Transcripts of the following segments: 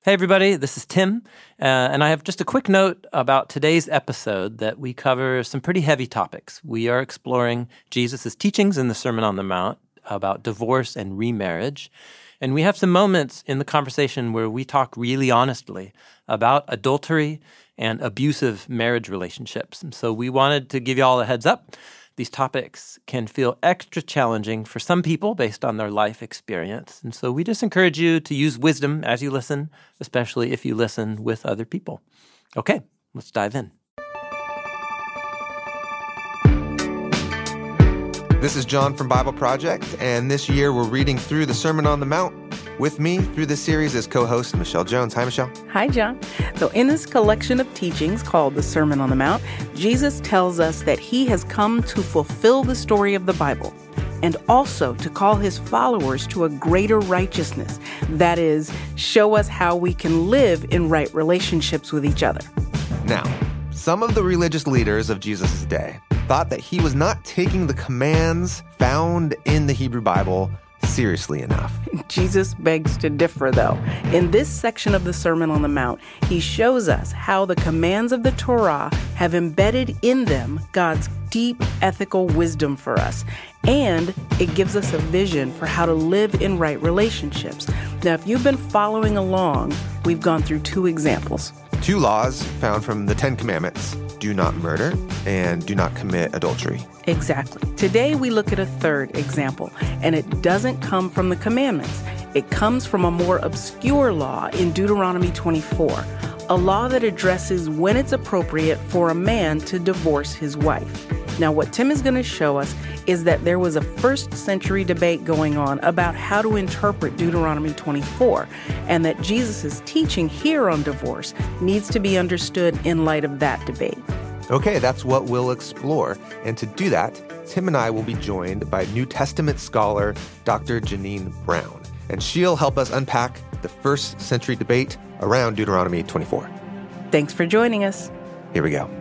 Hey, everybody, this is Tim, and I have just a quick note about today's episode that we cover some pretty heavy topics. We are exploring Jesus' teachings in the Sermon on the Mount about divorce and remarriage, and we have some moments in the conversation where we talk really honestly about adultery and abusive marriage relationships. And so we wanted to give you all a heads up. These topics can feel extra challenging for some people based on their life experience. And so we just encourage you to use wisdom as you listen, especially if you listen with other people. Okay, let's dive in. This is John from Bible Project, and this year we're reading through the Sermon on the Mount. With me through this series is co-host Michelle Jones. Hi, Michelle. Hi, John. So in this collection of teachings called the Sermon on the Mount, Jesus tells us that he has come to fulfill the story of the Bible and also to call his followers to a greater righteousness. That is, show us how we can live in right relationships with each other. Now, some of the religious leaders of Jesus' day thought that he was not taking the commands found in the Hebrew Bible seriously enough. Jesus begs to differ, though. In this section of the Sermon on the Mount, he shows us how the commands of the Torah have embedded in them God's deep ethical wisdom for us, and it gives us a vision for how to live in right relationships. Now, if you've been following along, we've gone through two examples. Two laws found from the Ten Commandments: do not murder and do not commit adultery. Exactly. Today we look at a third example, and it doesn't come from the commandments. It comes from a more obscure law in Deuteronomy 24, a law that addresses when it's appropriate for a man to divorce his wife. Now, what Tim is going to show us is that there was a first-century debate going on about how to interpret Deuteronomy 24, and that Jesus' teaching here on divorce needs to be understood in light of that debate. Okay, that's what we'll explore. And to do that, Tim and I will be joined by New Testament scholar Dr. Janine Brown. And she'll help us unpack the first century debate around Deuteronomy 24. Thanks for joining us. Here we go.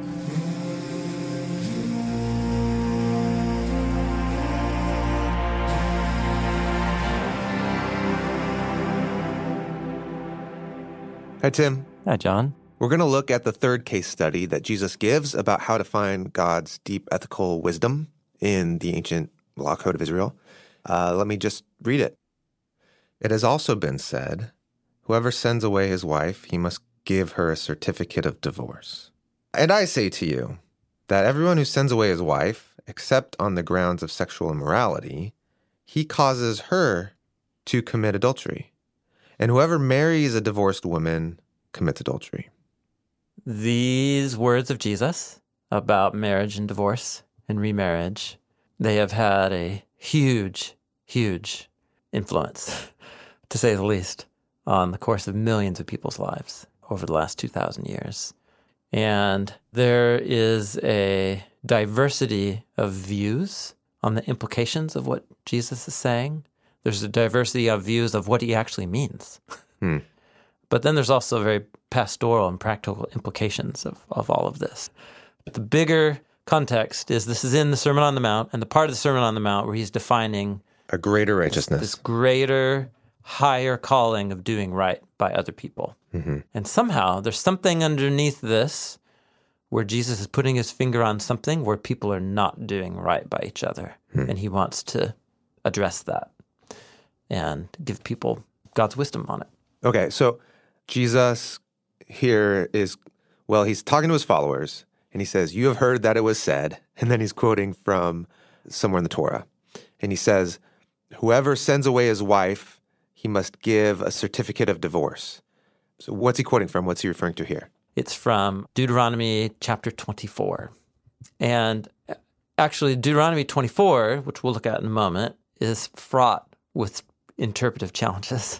Hi, Tim. Hi, John. We're going to look at the third case study that Jesus gives about how to find God's deep ethical wisdom in the ancient law code of Israel. Let me just read it. It has also been said, whoever sends away his wife, he must give her a certificate of divorce. And I say to you that everyone who sends away his wife, except on the grounds of sexual immorality, he causes her to commit adultery. And whoever marries a divorced woman commits adultery. These words of Jesus about marriage and divorce and remarriage, they have had a huge, huge influence, to say the least, on the course of millions of people's lives over the last 2,000 years. And there is a diversity of views on the implications of what Jesus is saying. There's a diversity of views of what he actually means. But then there's also very pastoral and practical implications of all of this. But the bigger context is this is in the Sermon on the Mount, and the part of the Sermon on the Mount where he's defining a greater righteousness, this greater, higher calling of doing right by other people. Mm-hmm. And somehow there's something underneath this where Jesus is putting his finger on something where people are not doing right by each other. And he wants to address that and give people God's wisdom on it. Okay, so Jesus here is, well, he's talking to his followers, and he says, you have heard that it was said, and then he's quoting from somewhere in the Torah. And he says, whoever sends away his wife, he must give a certificate of divorce. So what's he quoting from? What's he referring to here? It's from Deuteronomy chapter 24. And actually, Deuteronomy 24, which we'll look at in a moment, is fraught with interpretive challenges.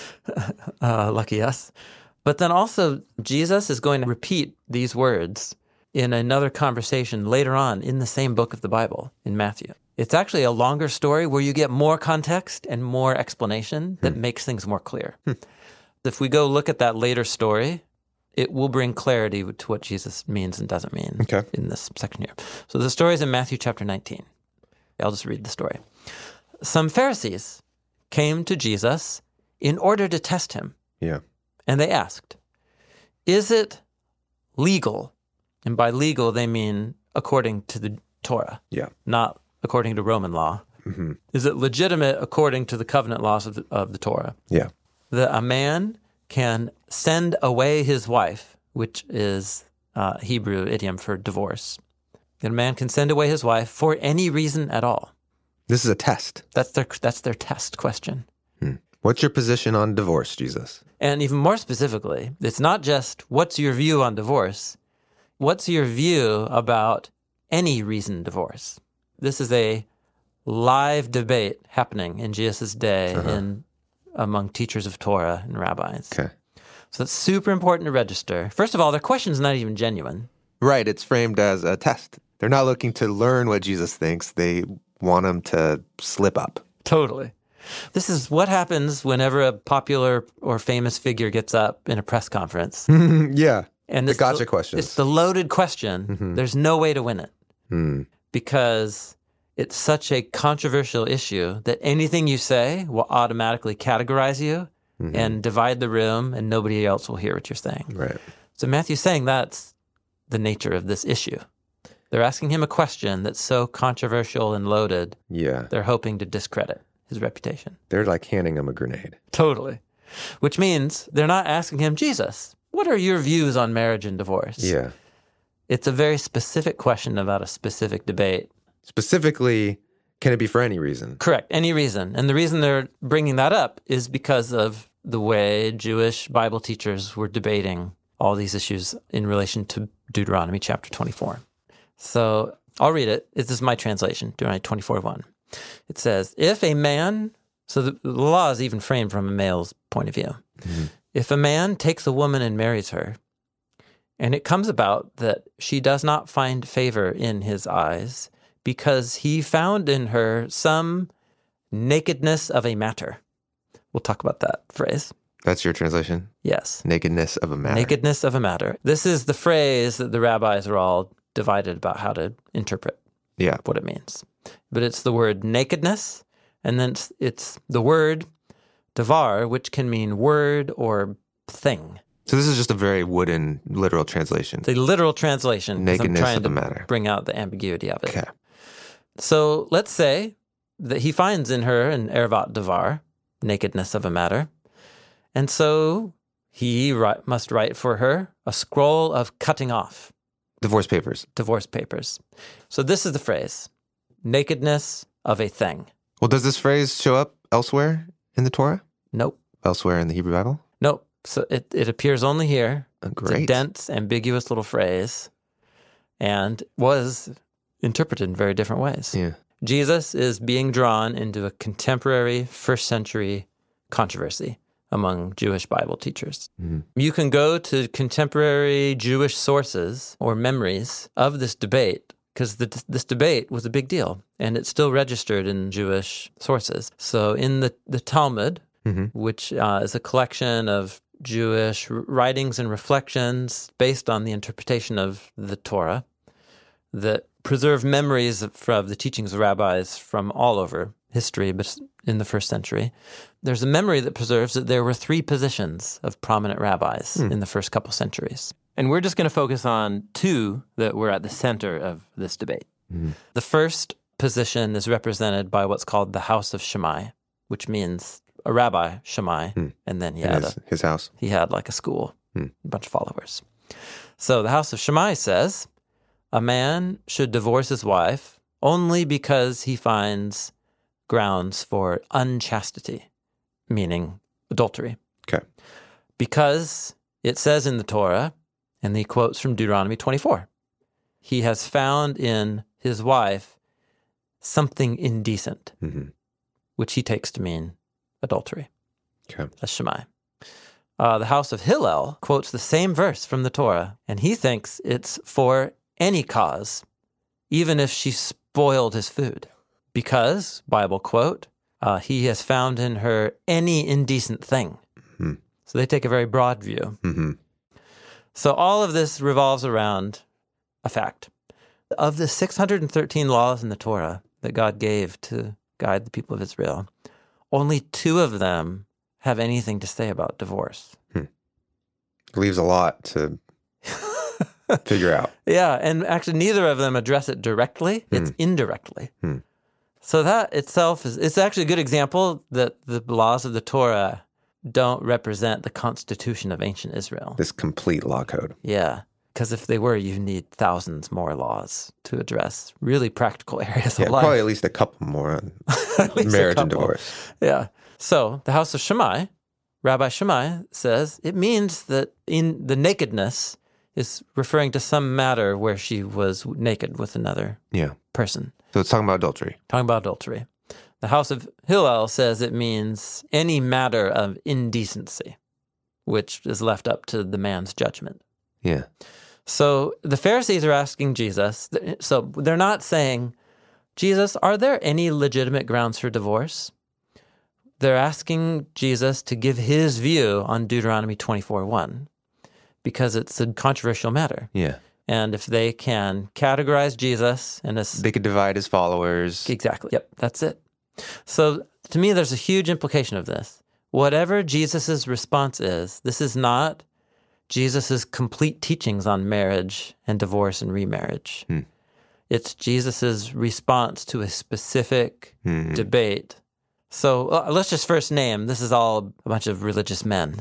Lucky us. But then also, Jesus is going to repeat these words in another conversation later on in the same book of the Bible, in Matthew. It's actually a longer story where you get more context and more explanation that makes things more clear. If we go look at that later story, it will bring clarity to what Jesus means and doesn't mean in this section here. So the story is in Matthew chapter 19. I'll just read the story. Some Pharisees came to Jesus in order to test him And they asked, is it legal? And by legal, they mean according to the Torah, Yeah. not according to Roman law. Mm-hmm. Is it legitimate according to the covenant laws of the Torah? Yeah. That a man can send away his wife, which is Hebrew idiom for divorce. That a man can send away his wife for any reason at all. This is a test. That's their test question. What's your position on divorce, Jesus? And even more specifically, it's not just what's your view on divorce, what's your view about any reason divorce? This is a live debate happening in Jesus' day among teachers of Torah and rabbis. Okay. So it's super important to register. First of all, their question's not even genuine. Right. It's framed as a test. They're not looking to learn what Jesus thinks. They want him to slip up. Totally. This is what happens whenever a popular or famous figure gets up in a press conference. Yeah. And The gotcha questions. It's the loaded question. There's no way to win it because it's such a controversial issue that anything you say will automatically categorize you and divide the room, and nobody else will hear what you're saying. Right. So Matthew's saying that's the nature of this issue. They're asking him a question that's so controversial and loaded, Yeah. they're hoping to discredit his reputation. They're like handing him a grenade. Totally. Which means they're not asking him, Jesus, what are your views on marriage and divorce? Yeah. It's a very specific question about a specific debate. Specifically, can it be for any reason? Correct, any reason. And the reason they're bringing that up is because of the way Jewish Bible teachers were debating all these issues in relation to Deuteronomy chapter 24. So I'll read it. This is my translation, Deuteronomy 24:1. It says, if a man, so the law is even framed from a male's point of view. If a man takes a woman and marries her, and it comes about that she does not find favor in his eyes because he found in her some nakedness of a matter. We'll talk about that phrase. That's your translation? Yes. Nakedness of a matter. Nakedness of a matter. This is the phrase that the rabbis are all divided about how to interpret Yeah. what it means. But it's the word nakedness, and then it's the word davar, which can mean word or thing. So this is just a very wooden, literal translation. The literal translation, 'cause Nakedness I'm trying of the to matter. bring out the ambiguity of it. Okay. So let's say that he finds in her an ervat davar, nakedness of a matter, and so he must write for her a scroll of cutting off. Divorce papers. Divorce papers. So this is the phrase, nakedness of a thing. Well, does this phrase show up elsewhere in the Torah? Nope. Elsewhere in the Hebrew Bible? Nope. So it appears only here. Oh, It's a great. dense, ambiguous little phrase and was interpreted in very different ways. Yeah. Jesus is being drawn into a contemporary first century controversy among Jewish Bible teachers. You can go to contemporary Jewish sources or memories of this debate because this debate was a big deal and it's still registered in Jewish sources. So in the Talmud, which is a collection of Jewish writings and reflections based on the interpretation of the Torah that preserve memories of the teachings of rabbis from all over history, but in the first century. There's a memory that preserves that there were 3 positions of prominent rabbis in the first couple centuries. And we're just going to focus on 2 that were at the center of this debate. The first position is represented by what's called the House of Shammai, which means a rabbi, Shammai, and then he In had his house. he had like a school, a bunch of followers. So the House of Shammai says a man should divorce his wife only because he finds grounds for unchastity, meaning adultery. Okay. Because it says in the Torah, and he quotes from Deuteronomy 24, he has found in his wife something indecent, which he takes to mean adultery. Okay. That's Shammai. The House of Hillel quotes the same verse from the Torah, and he thinks it's for any cause, even if she spoiled his food. Because, Bible quote, he has found in her any indecent thing. So they take a very broad view. So all of this revolves around a fact. Of the 613 laws in the Torah that God gave to guide the people of Israel, only 2 of them have anything to say about divorce. leaves a lot to figure out. Yeah, and actually neither of them address it directly. It's indirectly. So that itself it's actually a good example that the laws of the Torah don't represent the constitution of ancient Israel. This complete law code. Yeah, because if they were, you need thousands more laws to address really practical areas of life. Probably at least a couple more on marriage and divorce. Yeah. So the house of Shammai, Rabbi Shammai says it means that in the nakedness is referring to some matter where she was naked with another person. So it's talking about adultery. Talking about adultery. The house of Hillel says it means any matter of indecency, which is left up to the man's judgment. Yeah. So the Pharisees are asking Jesus, so they're not saying, Jesus, are there any legitimate grounds for divorce? They're asking Jesus to give his view on Deuteronomy 24:1 because it's a controversial matter. Yeah. And if they can categorize Jesus and they could divide his followers. Exactly. Yep, that's it. So to me, there's a huge implication of this. Whatever Jesus's response is, this is not Jesus's complete teachings on marriage and divorce and remarriage. It's Jesus's response to a specific debate. So let's just first name, this is all a bunch of religious men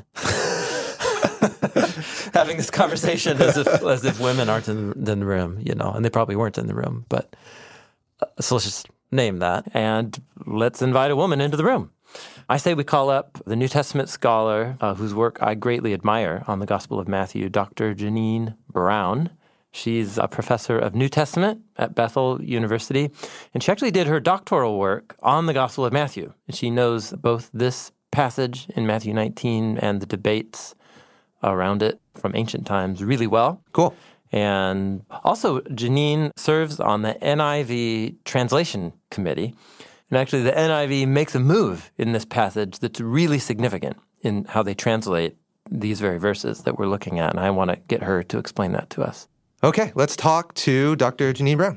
having this conversation as if women aren't in the room, and they probably weren't in the room. But so let's just name that, and let's invite a woman into the room. I say we call up the New Testament scholar whose work I greatly admire on the Gospel of Matthew, Dr. Jeannine Brown. She's a professor of New Testament at Bethel University, and she actually did her doctoral work on the Gospel of Matthew. And she knows both this passage in Matthew 19 and the debates around it from ancient times really well. Cool. And also, Jeannine serves on the NIV translation committee. And actually, the NIV makes a move in this passage that's really significant in how they translate these very verses that we're looking at. And I want to get her to explain that to us. Okay, let's talk to Dr. Jeannine Brown.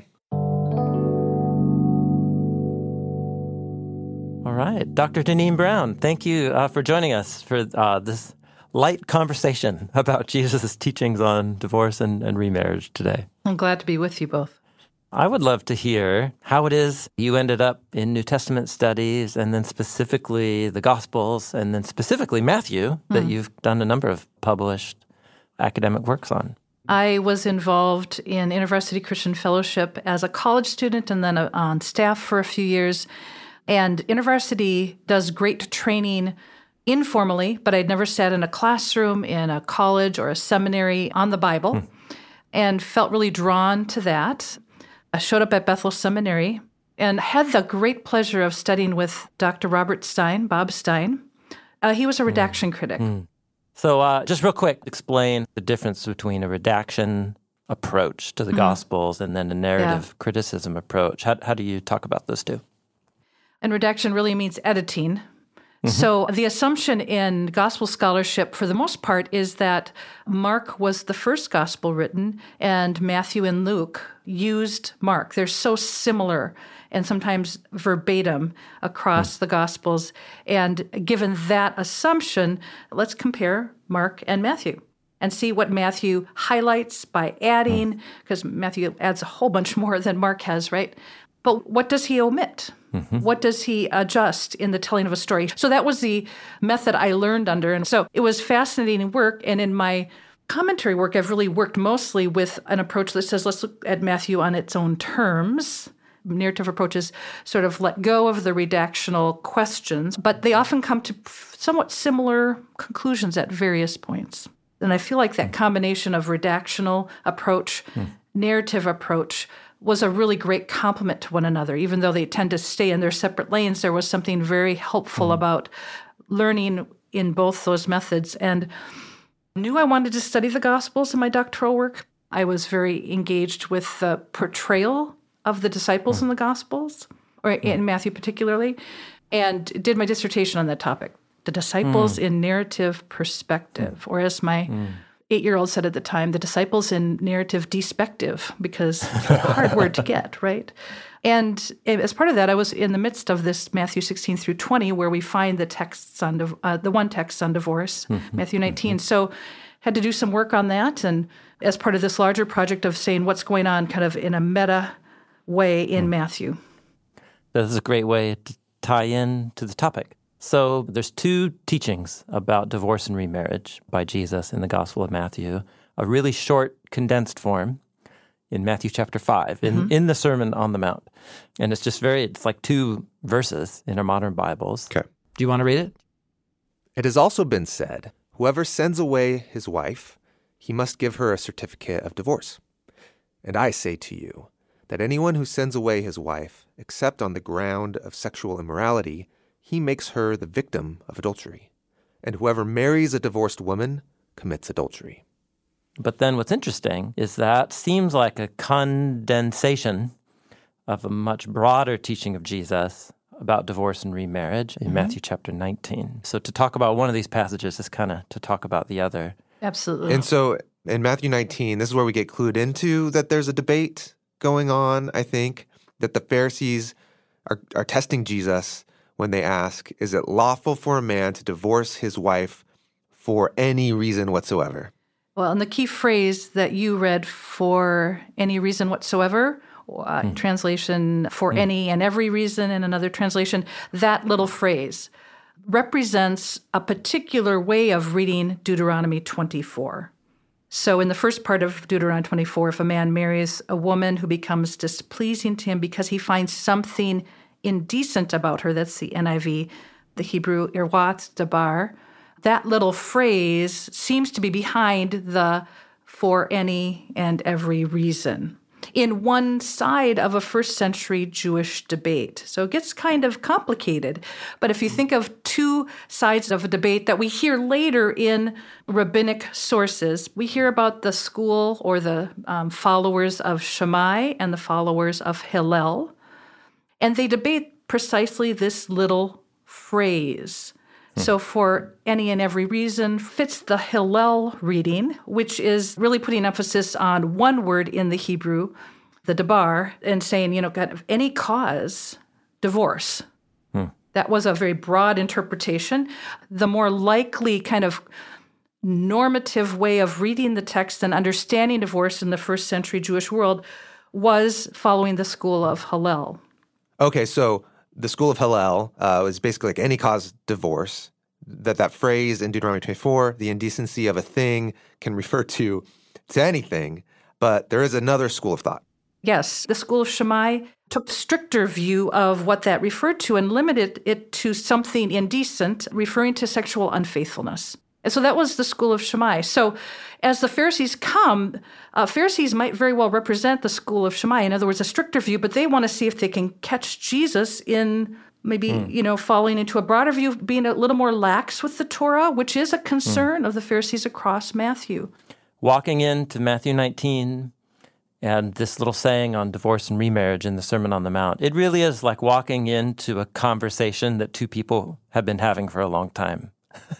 All right. Dr. Jeannine Brown, thank you for joining us for this light conversation about Jesus' teachings on divorce and remarriage today. I'm glad to be with you both. I would love to hear how it is you ended up in New Testament studies and then specifically the Gospels and then specifically Matthew that you've done a number of published academic works on. I was involved in InterVarsity Christian Fellowship as a college student and then on staff for a few years. And InterVarsity does great training informally, but I'd never sat in a classroom in a college or a seminary on the Bible and felt really drawn to that. I showed up at Bethel Seminary and had the great pleasure of studying with Dr. Robert Stein, Bob Stein. He was a redaction critic. So just real quick, explain the difference between a redaction approach to the Gospels and then a narrative criticism approach. How do you talk about those two? And redaction really means editing. So the assumption in gospel scholarship, for the most part, is that Mark was the first gospel written, and Matthew and Luke used Mark. They're so similar and sometimes verbatim across the gospels. And given that assumption, let's compare Mark and Matthew and see what Matthew highlights by adding, because Matthew adds a whole bunch more than Mark has, right? But what does he omit? What does he adjust in the telling of a story? So that was the method I learned under. And so it was fascinating work. And in my commentary work, I've really worked mostly with an approach that says, let's look at Matthew on its own terms. Narrative approaches sort of let go of the redactional questions, but they often come to somewhat similar conclusions at various points. And I feel like that combination of redactional approach, narrative approach, was a really great complement to one another. Even though they tend to stay in their separate lanes, there was something very helpful about learning in both those methods. And I knew I wanted to study the Gospels in my doctoral work. I was very engaged with the portrayal of the disciples in the Gospels, or in Matthew particularly, and did my dissertation on that topic, the disciples in narrative perspective, or as my 8-year-old said at the time, the disciples in narrative despective, because it's a hard word to get, right? And as part of that, I was in the midst of this Matthew 16 through 20, where we find the texts on the one text on divorce, Matthew 19. So had to do some work on that, and as part of this larger project of saying what's going on kind of in a meta way in Matthew. This is a great way to tie in to the topic. So there's 2 teachings about divorce and remarriage by Jesus in the Gospel of Matthew, a really short, condensed form in Matthew chapter 5, in the Sermon on the Mount. And it's like 2 verses in our modern Bibles. Okay. Do you want to read it? It has also been said, whoever sends away his wife, he must give her a certificate of divorce. And I say to you that anyone who sends away his wife, except on the ground of sexual immorality, he makes her the victim of adultery. And whoever marries a divorced woman commits adultery. But then what's interesting is that seems like a condensation of a much broader teaching of Jesus about divorce and remarriage in Matthew chapter 19. So to talk about one of these passages is kind of to talk about the other. Absolutely. And so in Matthew 19, this is where we get clued into that there's a debate going on, I think, that the Pharisees are testing Jesus when they ask, is it lawful for a man to divorce his wife for any reason whatsoever? Well, and the key phrase that you read, for any reason whatsoever, translation for any and every reason in another translation, that little phrase represents a particular way of reading Deuteronomy 24. So in the first part of Deuteronomy 24, if a man marries a woman who becomes displeasing to him because he finds something indecent about her, that's the NIV, the Hebrew irwat dabar, that little phrase seems to be behind the for any and every reason in one side of a first century Jewish debate. So it gets kind of complicated. But if you think of 2 sides of a debate that we hear later in rabbinic sources, we hear about the school or the followers of Shammai and the followers of Hillel. And they debate precisely this little phrase. So for any and every reason fits the Hillel reading, which is really putting emphasis on one word in the Hebrew, the dabar, and saying, kind of any cause, divorce. That was a very broad interpretation. The more likely kind of normative way of reading the text and understanding divorce in the first century Jewish world was following the school of Hillel. Okay, so the school of Hillel is basically like any cause divorce. That phrase in Deuteronomy 24, the indecency of a thing, can refer to anything. But there is another school of thought. Yes, the school of Shammai took the stricter view of what that referred to and limited it to something indecent, referring to sexual unfaithfulness. And so that was the school of Shammai. So as the Pharisees come, Pharisees might very well represent the school of Shammai. In other words, a stricter view, but they want to see if they can catch Jesus in maybe, falling into a broader view, being a little more lax with the Torah, which is a concern of the Pharisees across Matthew. Walking into Matthew 19 and this little saying on divorce and remarriage in the Sermon on the Mount, it really is like walking into a conversation that 2 people have been having for a long time.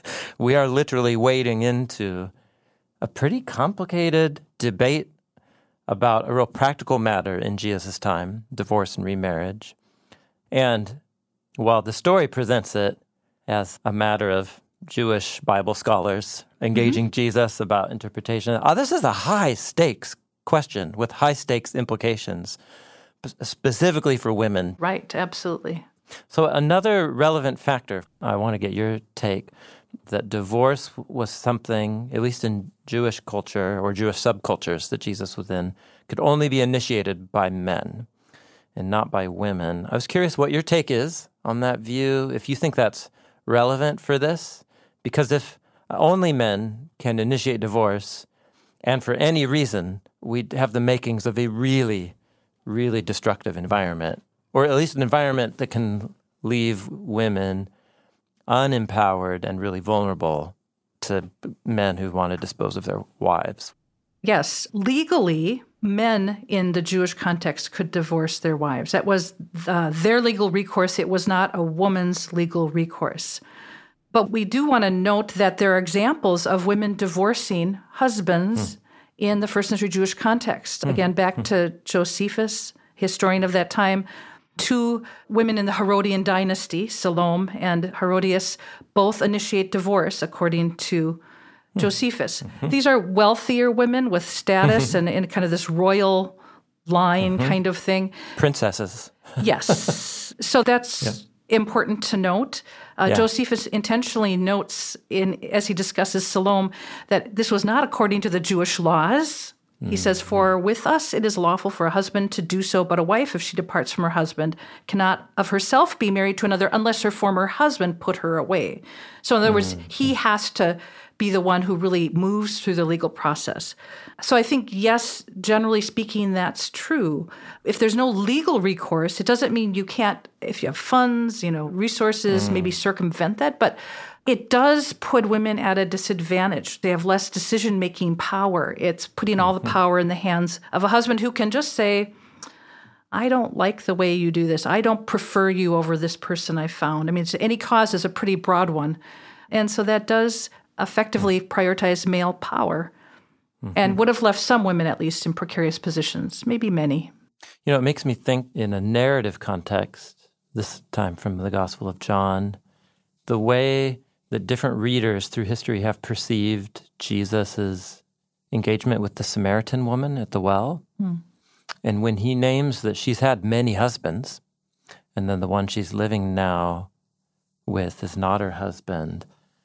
We are literally wading into a pretty complicated debate about a real practical matter in Jesus' time, divorce and remarriage. And while the story presents it as a matter of Jewish Bible scholars engaging Jesus about interpretation, this is a high-stakes question with high-stakes implications, specifically for women. Right, absolutely. So another relevant factor, I want to get your take, that divorce was something, at least in Jewish culture or Jewish subcultures that Jesus was in, could only be initiated by men and not by women. I was curious what your take is on that view, if you think that's relevant for this, because if only men can initiate divorce, and for any reason, we'd have the makings of a really, really destructive environment, or at least an environment that can leave women unempowered and really vulnerable to men who want to dispose of their wives. Yes, legally, men in the Jewish context could divorce their wives. That was their legal recourse. It was not a woman's legal recourse. But we do want to note that there are examples of women divorcing husbands in the first century Jewish context. Again, back to Josephus, historian of that time. 2 women in the Herodian dynasty, Salome and Herodias, both initiate divorce according to Josephus. These are wealthier women with status and kind of this royal line kind of thing. Princesses. Yes. So that's important to note. Josephus intentionally notes, as he discusses Salome, that this was not according to the Jewish laws. He says, "For with us it is lawful for a husband to do so, but a wife, if she departs from her husband, cannot of herself be married to another unless her former husband put her away." So in other words, he has to be the one who really moves through the legal process. So I think, yes, generally speaking, that's true. If there's no legal recourse, it doesn't mean you can't, if you have funds, resources, maybe circumvent that, but it does put women at a disadvantage. They have less decision-making power. It's putting all the power in the hands of a husband who can just say, "I don't like the way you do this. I don't prefer you over this person I found." I mean, any cause is a pretty broad one. And so that does effectively prioritize male power and would have left some women, at least, in precarious positions, maybe many. It makes me think in a narrative context, this time from the Gospel of John, the way that different readers through history have perceived Jesus' engagement with the Samaritan woman at the well. And when he names that she's had many husbands, and then the one she's living now with is not her husband,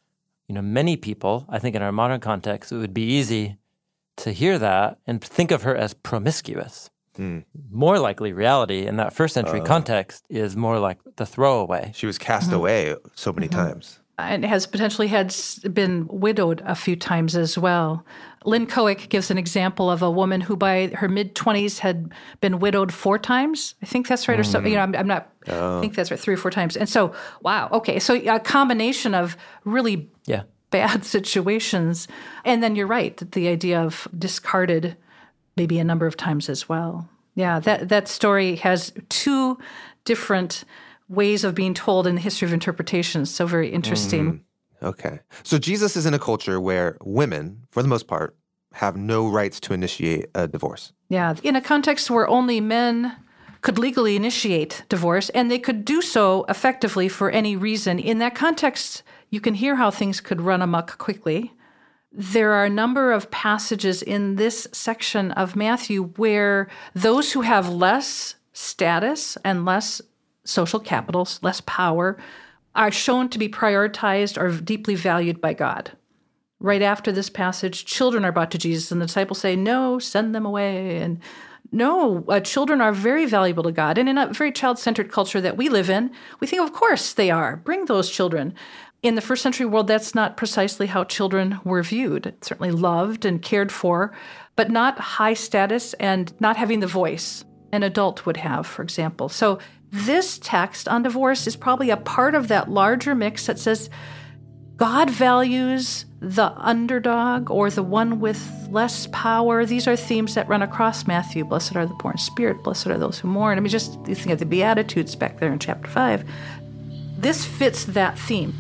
many people, I think in our modern context, it would be easy to hear that and think of her as promiscuous. More likely reality in that first century context is more like the throwaway. She was cast away so many times. And has potentially been widowed a few times as well. Lynn Cohick gives an example of a woman who by her mid-20s had been widowed 4 times. I think that's right, or something. I'm not, I think that's right, 3 or 4 times. And so, wow, okay. So a combination of really bad situations. And then you're right, that the idea of discarded maybe a number of times as well. Yeah, that story has 2 different ways of being told in the history of interpretation. So very interesting. Okay. So Jesus is in a culture where women, for the most part, have no rights to initiate a divorce. Yeah. In a context where only men could legally initiate divorce, and they could do so effectively for any reason. In that context, you can hear how things could run amok quickly. There are a number of passages in this section of Matthew where those who have less status and less social capital, less power, are shown to be prioritized or deeply valued by God. Right after this passage, children are brought to Jesus, and the disciples say, "No, send them away." And no, children are very valuable to God. And in a very child-centered culture that we live in, we think, of course they are. Bring those children. In the first century world, that's not precisely how children were viewed. Certainly loved and cared for, but not high status and not having the voice an adult would have, for example. So this text on divorce is probably a part of that larger mix that says God values the underdog or the one with less power. These are themes that run across Matthew. Blessed are the poor in spirit. Blessed are those who mourn. I mean, just you think of the Beatitudes back there in chapter 5. This fits that theme.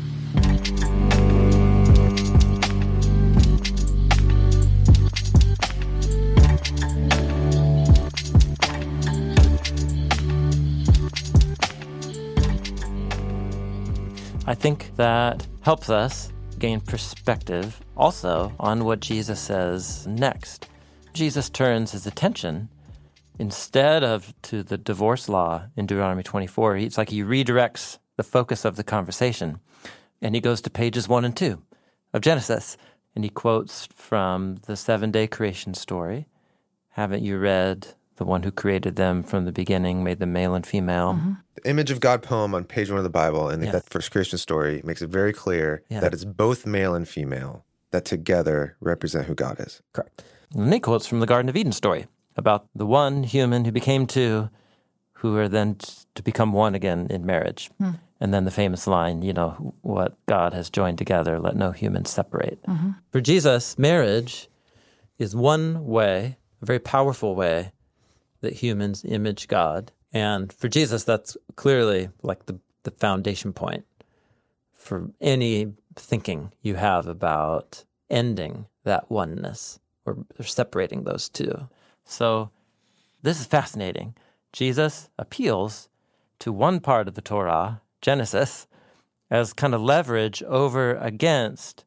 I think that helps us gain perspective also on what Jesus says next. Jesus turns his attention instead of to the divorce law in Deuteronomy 24. It's like he redirects the focus of the conversation, and he goes to pages 1 and 2 of Genesis, and he quotes from the 7-day creation story. Haven't you read the one who created them from the beginning, made them male and female? The image of God poem on page 1 of the Bible and that first creation story makes it very clear that it's both male and female that together represent who God is. Correct. And then he quotes from the Garden of Eden story about the one human who became 2, who are then to become one again in marriage. And then the famous line, what God has joined together, let no human separate. For Jesus, marriage is one way, a very powerful way, that humans image God. And for Jesus, that's clearly like the foundation point for any thinking you have about ending that oneness or separating those two. So this is fascinating. Jesus appeals to one part of the Torah, Genesis, as kind of leverage over against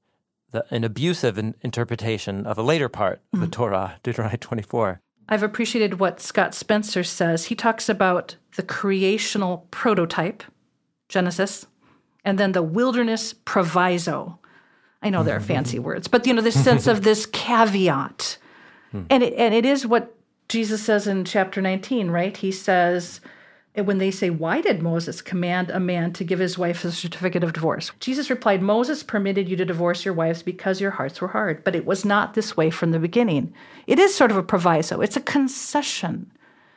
an abusive interpretation of a later part of the Torah, Deuteronomy 24. I've appreciated what Scott Spencer says. He talks about the creational prototype, Genesis, and then the wilderness proviso. I know there are fancy words, but this sense of this caveat. And it is what Jesus says in chapter 19, right? He says, when they say, why did Moses command a man to give his wife a certificate of divorce? Jesus replied, Moses permitted you to divorce your wives because your hearts were hard, but it was not this way from the beginning. It is sort of a proviso. It's a concession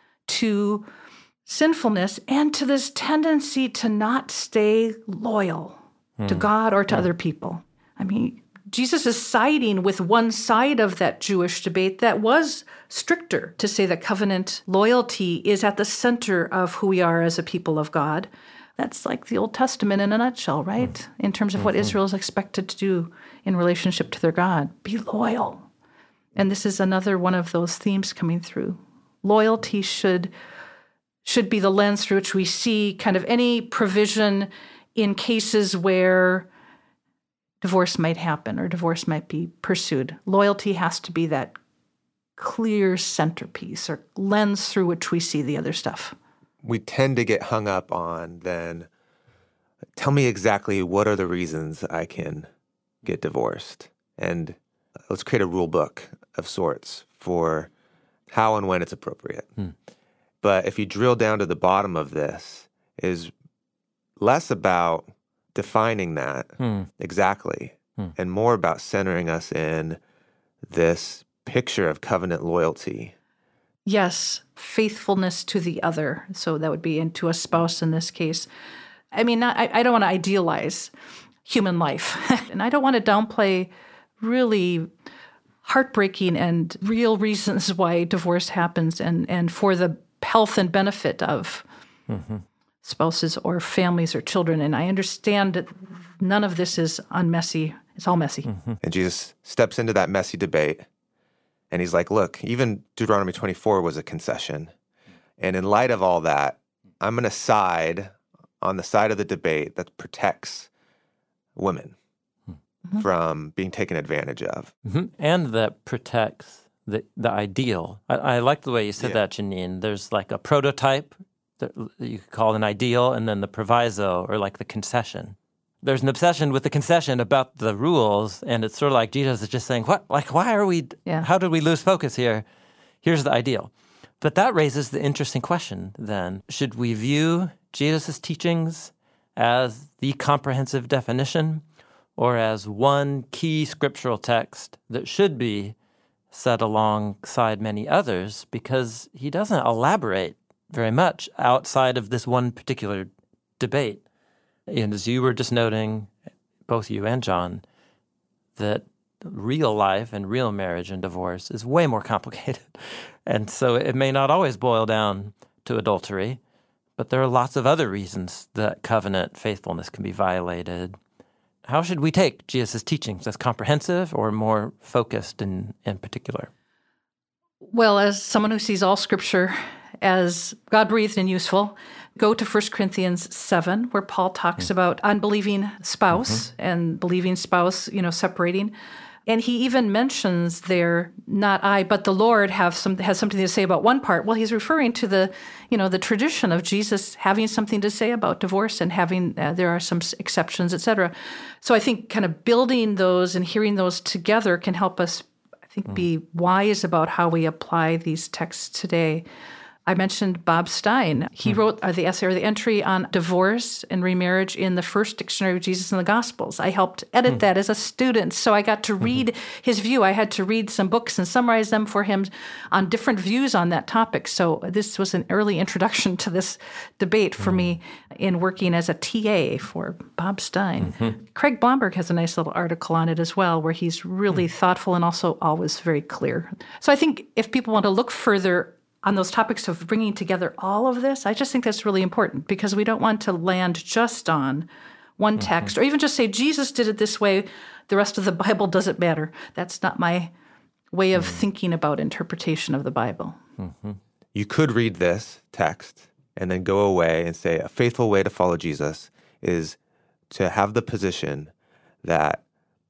to sinfulness and to this tendency to not stay loyal to God or to other people. I mean, Jesus is siding with one side of that Jewish debate that was stricter to say that covenant loyalty is at the center of who we are as a people of God. That's like the Old Testament in a nutshell, right? In terms of what Israel is expected to do in relationship to their God. Be loyal. And this is another one of those themes coming through. Loyalty should be the lens through which we see kind of any provision in cases where divorce might happen or divorce might be pursued. Loyalty has to be that clear centerpiece or lens through which we see the other stuff. We tend to get hung up on then, tell me exactly what are the reasons I can get divorced. And let's create a rule book of sorts for how and when it's appropriate. But if you drill down to the bottom of this, is less about defining that exactly, and more about centering us in this picture of covenant loyalty. Yes, faithfulness to the other. So that would be to a spouse in this case. I mean, I don't want to idealize human life, and I don't want to downplay really heartbreaking and real reasons why divorce happens and for the health and benefit of spouses or families or children. And I understand that none of this is unmessy. It's all messy. And Jesus steps into that messy debate, and he's like, look, even Deuteronomy 24 was a concession. And in light of all that, I'm going to side on the side of the debate that protects women from being taken advantage of. And that protects the ideal. I like the way you said that, Janine. There's like a prototype that you could call an ideal, and then the proviso, or like the concession. There's an obsession with the concession about the rules, and it's sort of like Jesus is just saying, what? Like, why are we, how did we lose focus here? Here's the ideal. But that raises the interesting question, then. Should we view Jesus' teachings as the comprehensive definition, or as one key scriptural text that should be set alongside many others, because he doesn't elaborate very much outside of this one particular debate? And as you were just noting, both you and John, that real life and real marriage and divorce is way more complicated. And so it may not always boil down to adultery, but there are lots of other reasons that covenant faithfulness can be violated. How should we take Jesus' teachings? As comprehensive or more focused in particular? Well, as someone who sees all Scripture as God-breathed and useful, go to 1 Corinthians 7, where Paul talks about unbelieving spouse and believing spouse, separating. And he even mentions there, not I, but the Lord has something to say about one part. Well, he's referring to the tradition of Jesus having something to say about divorce and having, there are some exceptions, et cetera. So I think kind of building those and hearing those together can help us, I think, be wise about how we apply these texts today. I mentioned Bob Stein. He wrote the essay or the entry on divorce and remarriage in the first dictionary of Jesus and the Gospels. I helped edit that as a student, so I got to read his view. I had to read some books and summarize them for him on different views on that topic. So this was an early introduction to this debate for me in working as a TA for Bob Stein. Craig Blomberg has a nice little article on it as well, where he's really thoughtful and also always very clear. So I think if people want to look further on those topics of bringing together all of this, I just think that's really important, because we don't want to land just on one text or even just say, Jesus did it this way, the rest of the Bible doesn't matter. That's not my way of thinking about interpretation of the Bible. You could read this text and then go away and say a faithful way to follow Jesus is to have the position that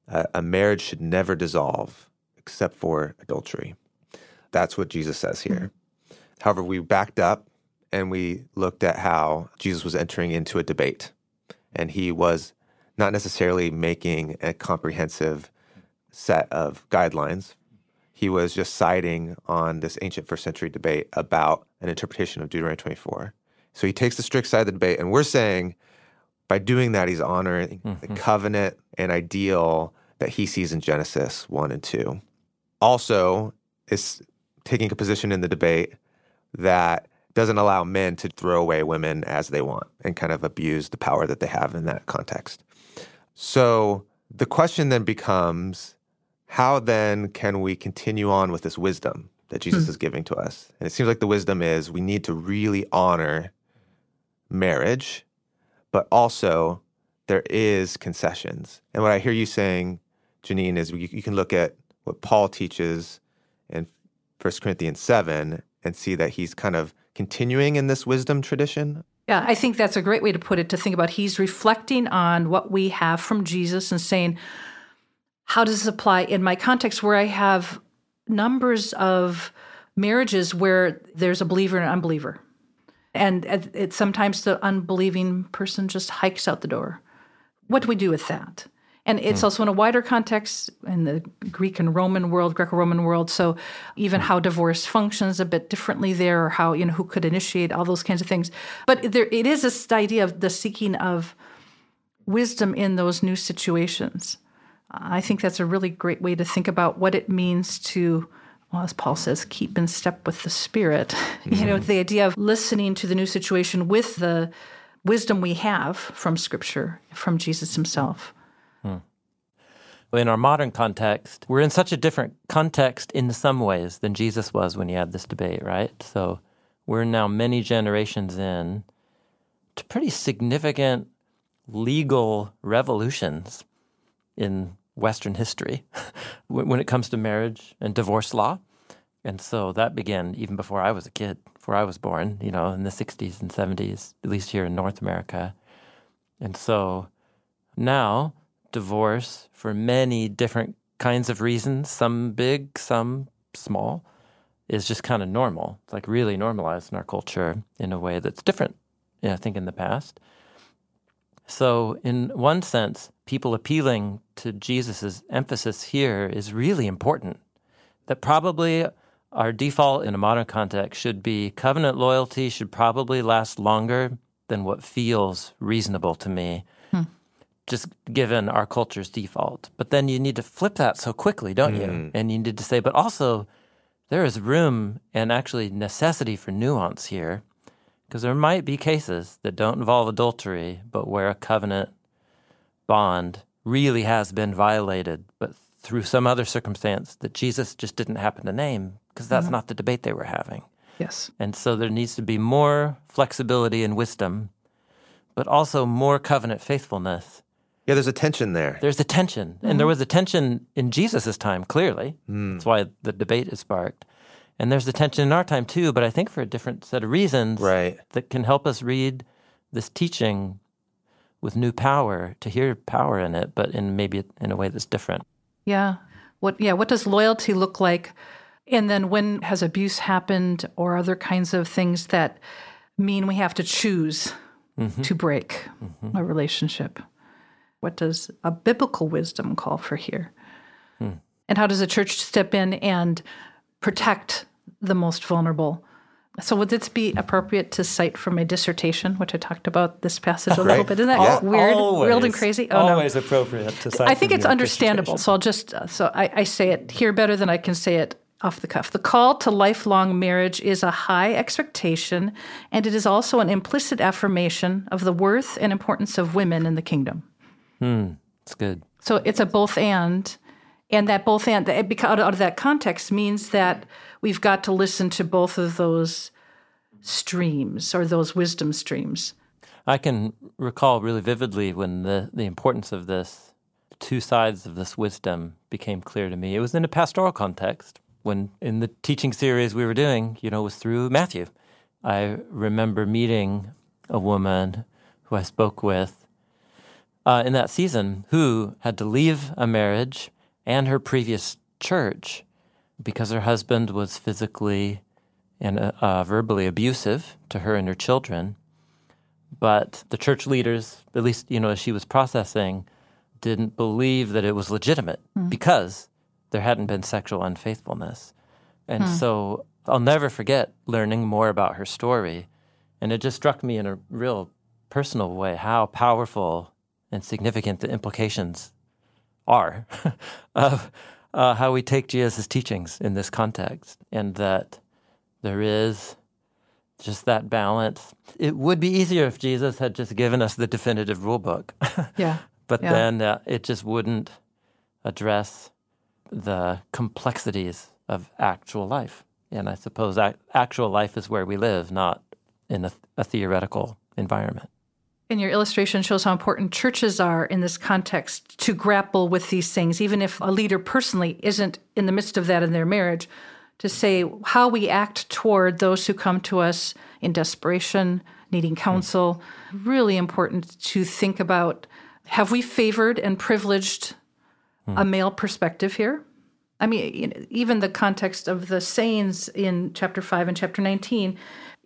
A marriage should never dissolve except for adultery. That's what Jesus says here. However, we backed up and we looked at how Jesus was entering into a debate. And he was not necessarily making a comprehensive set of guidelines. He was just siding on this ancient first century debate about an interpretation of Deuteronomy 24. So he takes the strict side of the debate, and we're saying by doing that, he's honoring the covenant and ideal that he sees in Genesis 1 and 2. Also, is taking a position in the debate that doesn't allow men to throw away women as they want and kind of abuse the power that they have in that context. So the question then becomes, how then can we continue on with this wisdom that Jesus is giving to us? And it seems like the wisdom is we need to really honor marriage, but also there is concessions. And what I hear you saying, Janine, is you can look at what Paul teaches in 1 Corinthians 7 and see that he's kind of continuing in this wisdom tradition. Yeah, I think that's a great way to put it, to think about he's reflecting on what we have from Jesus and saying, how does this apply in my context where I have numbers of marriages where there's a believer and an unbeliever? And it's sometimes the unbelieving person just hikes out the door. What do we do with that? And it's also in a wider context in the Greek and Roman world, Greco-Roman world. So even how divorce functions a bit differently there, or how, who could initiate, all those kinds of things. But it is this idea of the seeking of wisdom in those new situations. I think that's a really great way to think about what it means to, well, as Paul says, keep in step with the Spirit. The idea of listening to the new situation with the wisdom we have from Scripture, from Jesus himself. In our modern context, we're in such a different context in some ways than Jesus was when he had this debate, right? So we're now many generations in to pretty significant legal revolutions in Western history when it comes to marriage and divorce law. And so that began even before I was a kid, before I was born, in the 60s and 70s, at least here in North America. And so now divorce, for many different kinds of reasons, some big, some small, is just kind of normal. It's like really normalized in our culture in a way that's different, I think, in the past. So in one sense, people appealing to Jesus' emphasis here is really important. That probably our default in a modern context should be covenant loyalty should probably last longer than what feels reasonable to me, just given our culture's default. But then you need to flip that so quickly, don't you? And you need to say, but also there is room and actually necessity for nuance here, because there might be cases that don't involve adultery, but where a covenant bond really has been violated, but through some other circumstance that Jesus just didn't happen to name, because that's not the debate they were having. Yes. And so there needs to be more flexibility and wisdom, but also more covenant faithfulness. Yeah, there's a tension there. There's a tension. And there was a tension in Jesus' time, clearly. That's why the debate is sparked. And there's a tension in our time, too, but I think for a different set of reasons that can help us read this teaching with new power, to hear power in it, but maybe in a way that's different. Yeah. What does loyalty look like? And then when has abuse happened, or other kinds of things that mean we have to choose to break a relationship? What does a biblical wisdom call for here? And how does the church step in and protect the most vulnerable? So would this be appropriate to cite from my dissertation, which I talked about this passage a little bit? Isn't that weird, weird and crazy? Always appropriate to cite. I think it's understandable, so I'll just, I say it here better than I can say it off the cuff. The call to lifelong marriage is a high expectation, and it is also an implicit affirmation of the worth and importance of women in the kingdom. That's good. So it's a both and that both and, out of that context, means that we've got to listen to both of those streams, or those wisdom streams. I can recall really vividly when the importance of this, two sides of this wisdom became clear to me. It was in a pastoral context, when in the teaching series we were doing, was through Matthew. I remember meeting a woman who I spoke with in that season who had to leave a marriage and her previous church because her husband was physically and verbally abusive to her and her children. But the church leaders, at least, as she was processing, didn't believe that it was legitimate because there hadn't been sexual unfaithfulness. And so I'll never forget learning more about her story. And it just struck me in a real personal way how powerful and significant the implications are of how we take Jesus' teachings in this context, and that there is just that balance. It would be easier if Jesus had just given us the definitive rule book. Yeah. But then it just wouldn't address the complexities of actual life. And I suppose actual life is where we live, not in a theoretical environment. And your illustration shows how important churches are in this context to grapple with these things, even if a leader personally isn't in the midst of that in their marriage, to say how we act toward those who come to us in desperation, needing counsel. Really important to think about, have we favored and privileged a male perspective here? I mean, even the context of the sayings in chapter 5 and chapter 19,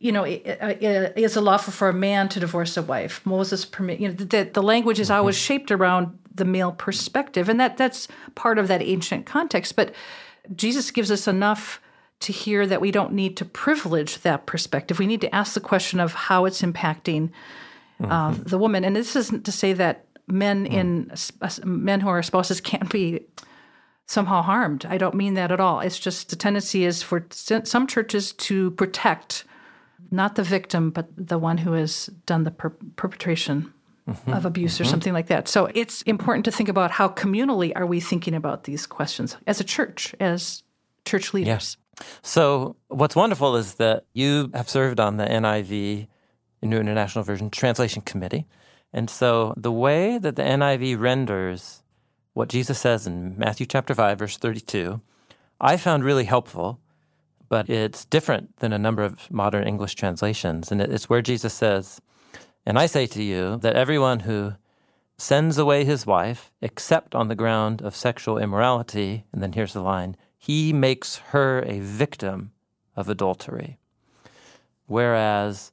it is lawful for a man to divorce a wife. Moses permit. The language is always shaped around the male perspective, and that's part of that ancient context. But Jesus gives us enough to hear that we don't need to privilege that perspective. We need to ask the question of how it's impacting the woman. And this isn't to say that men who are spouses can't be somehow harmed. I don't mean that at all. It's just the tendency is for some churches to protect not the victim, but the one who has done the perpetration of abuse or something like that. So it's important to think about how communally are we thinking about these questions as a church, as church leaders. Yeah. So what's wonderful is that you have served on the NIV, New International Version, Translation Committee. And so the way that the NIV renders what Jesus says in Matthew chapter 5, verse 32, I found really helpful, but it's different than a number of modern English translations. And it's where Jesus says, "And I say to you that everyone who sends away his wife, except on the ground of sexual immorality," and then here's the line, "he makes her a victim of adultery." Whereas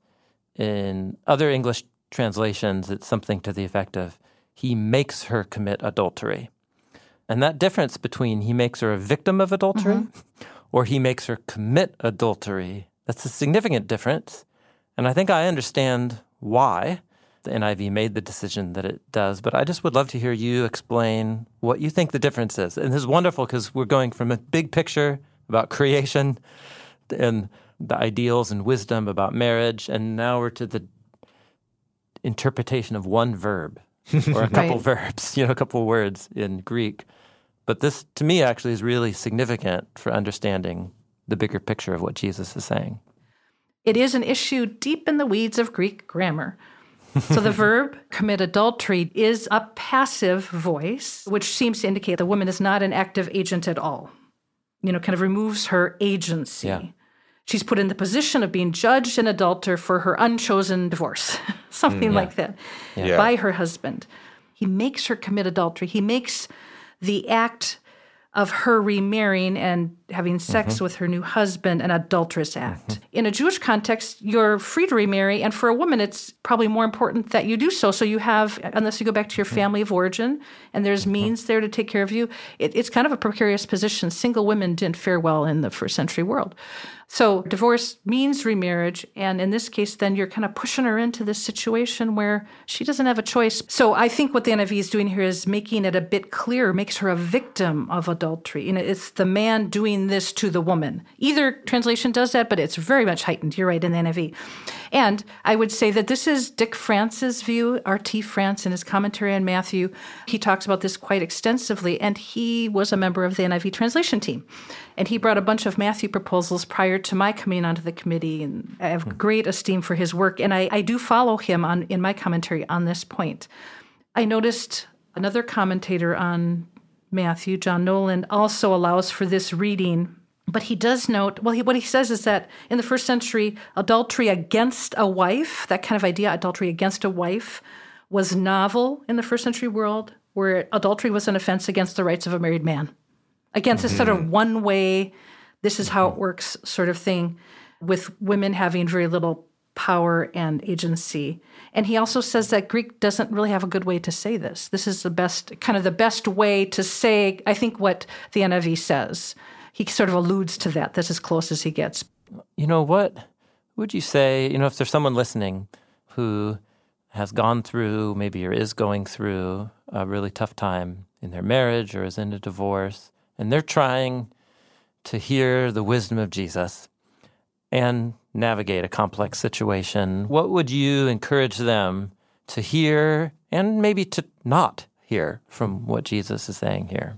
in other English translations, it's something to the effect of, "he makes her commit adultery." And that difference between he makes her a victim of adultery or he makes her commit adultery, that's a significant difference. And I think I understand why the NIV made the decision that it does, but I just would love to hear you explain what you think the difference is. And this is wonderful because we're going from a big picture about creation and the ideals and wisdom about marriage, and now we're to the interpretation of one verb or a couple verbs, a couple words in Greek. But this, to me, actually is really significant for understanding the bigger picture of what Jesus is saying. It is an issue deep in the weeds of Greek grammar. So the verb commit adultery is a passive voice, which seems to indicate the woman is not an active agent at all. Kind of removes her agency. Yeah. She's put in the position of being judged an adulterer for her unchosen divorce, something like that, by her husband. He makes her commit adultery. He makes the act of her remarrying and having sex with her new husband an adulterous act. In a Jewish context, you're free to remarry, and for a woman, it's probably more important that you do so. So you have, unless you go back to your family of origin, and there's means there to take care of you, it's kind of a precarious position. Single women didn't fare well in the first century world. So divorce means remarriage, and in this case, then you're kind of pushing her into this situation where she doesn't have a choice. So I think what the NIV is doing here is making it a bit clearer, makes her a victim of adultery. It's the man doing this to the woman. Either translation does that, but it's very much heightened. You're right, in the NIV. And I would say that this is Dick France's view, R.T. France, in his commentary on Matthew. He talks about this quite extensively, and he was a member of the NIV translation team. And he brought a bunch of Matthew proposals prior to my coming onto the committee, and I have great esteem for his work. And I do follow him in my commentary on this point. I noticed another commentator on Matthew, John Nolan, also allows for this reading. But he does note, what he says is that in the first century, adultery against a wife, that kind of idea, adultery against a wife, was novel in the first century world, where adultery was an offense against the rights of a married man. Against this sort of one way, this is how it works sort of thing, with women having very little power and agency. And he also says that Greek doesn't really have a good way to say this. This is the best way to say, I think, what the NIV says. He sort of alludes to that. That's as close as he gets. What would you say, if there's someone listening who has gone through, maybe or is going through a really tough time in their marriage or is in a divorce, and they're trying to hear the wisdom of Jesus and navigate a complex situation, what would you encourage them to hear and maybe to not hear from what Jesus is saying here?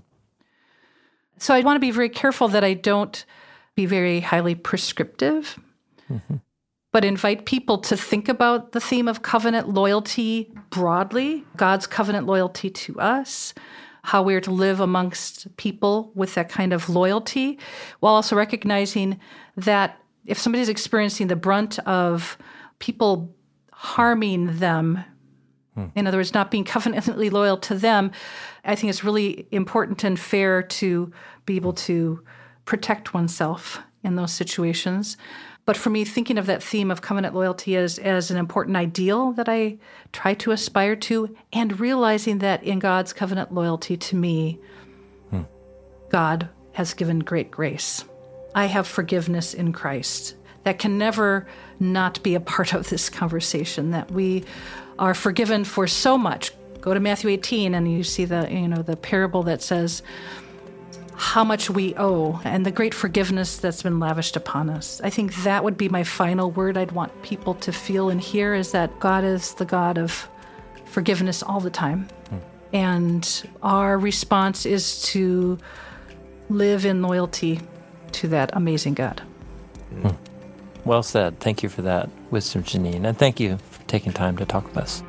So I want to be very careful that I don't be very highly prescriptive, but invite people to think about the theme of covenant loyalty broadly, God's covenant loyalty to us, how we're to live amongst people with that kind of loyalty, while also recognizing that if somebody's experiencing the brunt of people harming them, in other words, not being covenantally loyal to them, I think it's really important and fair to be able to protect oneself in those situations. But for me, thinking of that theme of covenant loyalty as an important ideal that I try to aspire to, and realizing that in God's covenant loyalty to me, God has given great grace. I have forgiveness in Christ. That can never not be a part of this conversation, that we are forgiven for so much. Go to Matthew 18 and you see the parable that says how much we owe and the great forgiveness that's been lavished upon us. I think that would be my final word I'd want people to feel and hear, is that God is the God of forgiveness all the time. And our response is to live in loyalty to that amazing God. Well said. Thank you for that wisdom, Janine. And thank you for taking time to talk with us.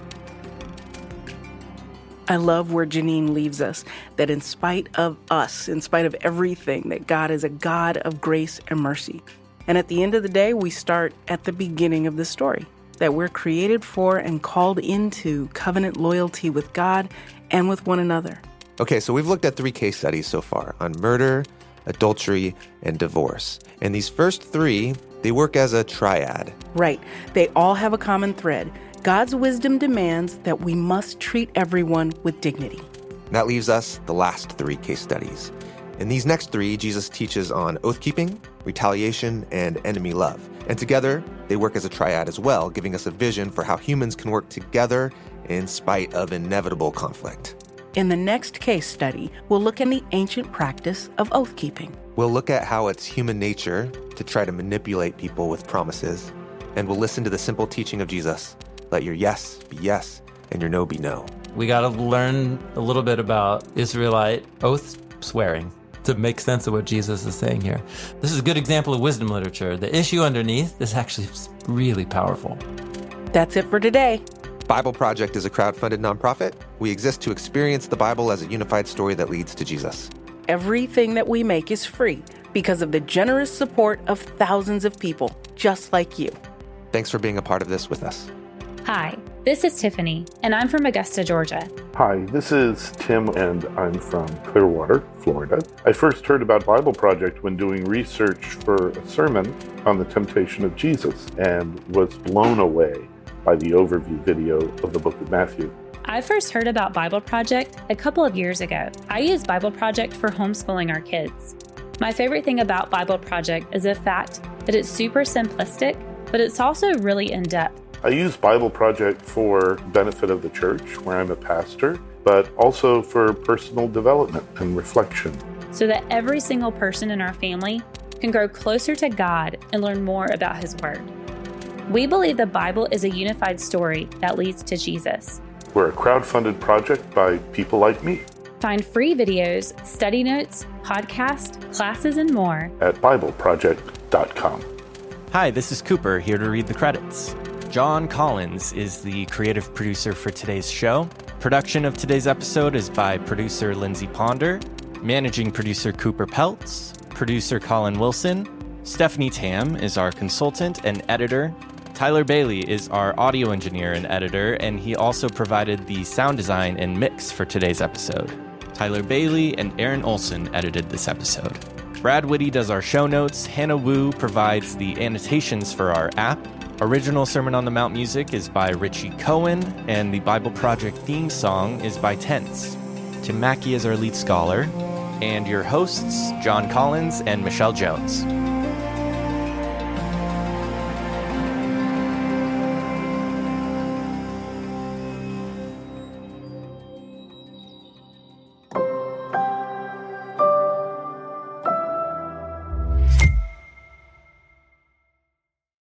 I love where Janine leaves us, that in spite of us, in spite of everything, that God is a God of grace and mercy. And at the end of the day, we start at the beginning of the story, that we're created for and called into covenant loyalty with God and with one another. Okay, so we've looked at 3 case studies so far on murder, adultery, and divorce. And these first 3, they work as a triad. Right. They all have a common thread. God's wisdom demands that we must treat everyone with dignity. And that leaves us the last 3 case studies. In these next 3, Jesus teaches on oath-keeping, retaliation, and enemy love. And together, they work as a triad as well, giving us a vision for how humans can work together in spite of inevitable conflict. In the next case study, we'll look at the ancient practice of oath-keeping. We'll look at how it's human nature to try to manipulate people with promises. And we'll listen to the simple teaching of Jesus. Let your yes be yes, and your no be no. We got to learn a little bit about Israelite oath swearing to make sense of what Jesus is saying here. This is a good example of wisdom literature. The issue underneath is actually really powerful. That's it for today. Bible Project is a crowdfunded nonprofit. We exist to experience the Bible as a unified story that leads to Jesus. Everything that we make is free because of the generous support of thousands of people just like you. Thanks for being a part of this with us. Hi, this is Tiffany, and I'm from Augusta, Georgia. Hi, this is Tim, and I'm from Clearwater, Florida. I first heard about Bible Project when doing research for a sermon on the temptation of Jesus, and was blown away by the overview video of the book of Matthew. I first heard about Bible Project a couple of years ago. I use Bible Project for homeschooling our kids. My favorite thing about Bible Project is the fact that it's super simplistic, but it's also really in-depth. I use Bible Project for benefit of the church, where I'm a pastor, but also for personal development and reflection. So that every single person in our family can grow closer to God and learn more about His Word. We believe the Bible is a unified story that leads to Jesus. We're a crowdfunded project by people like me. Find free videos, study notes, podcasts, classes, and more at BibleProject.com. Hi, this is Cooper, here to read the credits. John Collins is the creative producer for today's show. Production of today's episode is by producer Lindsay Ponder, managing producer Cooper Peltz, producer Colin Wilson. Stephanie Tam is our consultant and editor. Tyler Bailey is our audio engineer and editor, and he also provided the sound design and mix for today's episode. Tyler Bailey and Aaron Olson edited this episode. Brad Whitty does our show notes. Hannah Wu provides the annotations for our app. Original Sermon on the Mount music is by Richie Cohen, and the Bible Project theme song is by Tense. Tim Mackey is our lead scholar, and your hosts, John Collins and Michelle Jones.